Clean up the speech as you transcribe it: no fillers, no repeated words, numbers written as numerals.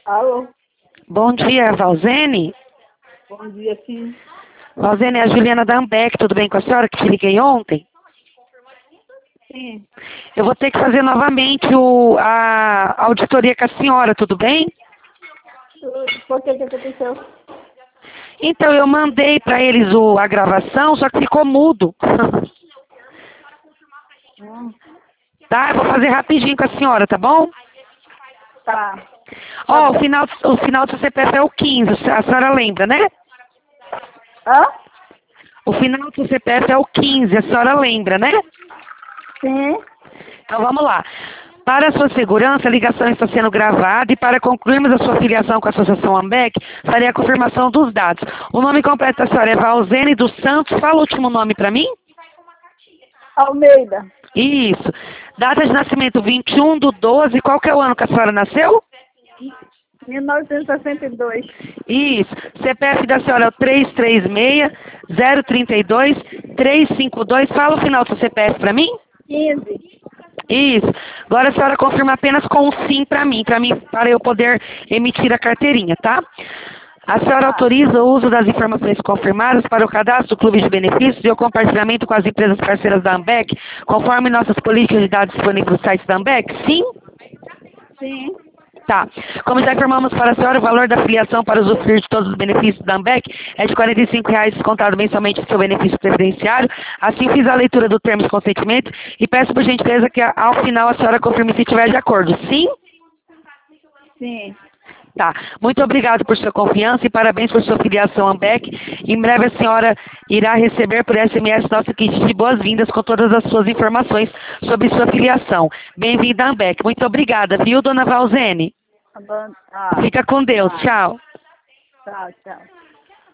Alô? Bom dia, Valzene. Bom dia, sim. Valzene, é a Juliana da Ambec, tudo bem com a senhora que te liguei ontem? Sim. Eu vou ter que fazer novamente a auditoria com a senhora, tudo bem? Por que aconteceu? Então, eu mandei para eles a gravação, só que ficou mudo. Tá? Eu vou fazer rapidinho com a senhora, tá bom? Tá. Ó, o final do seu CPF é o 15, a senhora lembra, né? Hã? O final do seu CPF é o 15, a senhora lembra, né? Sim. Então vamos lá. Para a sua segurança, a ligação está sendo gravada e para concluirmos a sua filiação com a Associação Ambec, farei a confirmação dos dados. O nome completo da senhora é Valzene dos Santos. Fala o último nome para mim. Almeida. Isso. Data de nascimento 21/12. Qual que é o ano que a senhora nasceu? 1962. Isso. CPF da senhora é o 336-032-352. Fala o final do seu CPF para mim. 15. Isso. Agora a senhora confirma apenas com um sim para mim, para eu poder emitir a carteirinha, tá? A senhora autoriza o uso das informações confirmadas para o cadastro do Clube de Benefícios e o compartilhamento com as empresas parceiras da Ambec, conforme nossas políticas de dados disponíveis no site da Ambec? Sim? Sim. Tá. Como já informamos para a senhora, o valor da filiação para usufruir de todos os benefícios da Ambec é de R$ 45,00 descontado mensalmente do seu benefício previdenciário. Assim, fiz a leitura do termo de consentimento e peço por gentileza que ao final a senhora confirme se estiver de acordo. Sim? Sim. Tá. Muito obrigado por sua confiança e parabéns por sua filiação Ambec. Em breve a senhora irá receber por SMS nosso kit de boas-vindas com todas as suas informações sobre sua filiação. Bem-vinda à Ambec. Muito obrigada, viu, dona Valzene? Tá bom. Tá. Fica com Deus. Tchau. Tchau, tchau.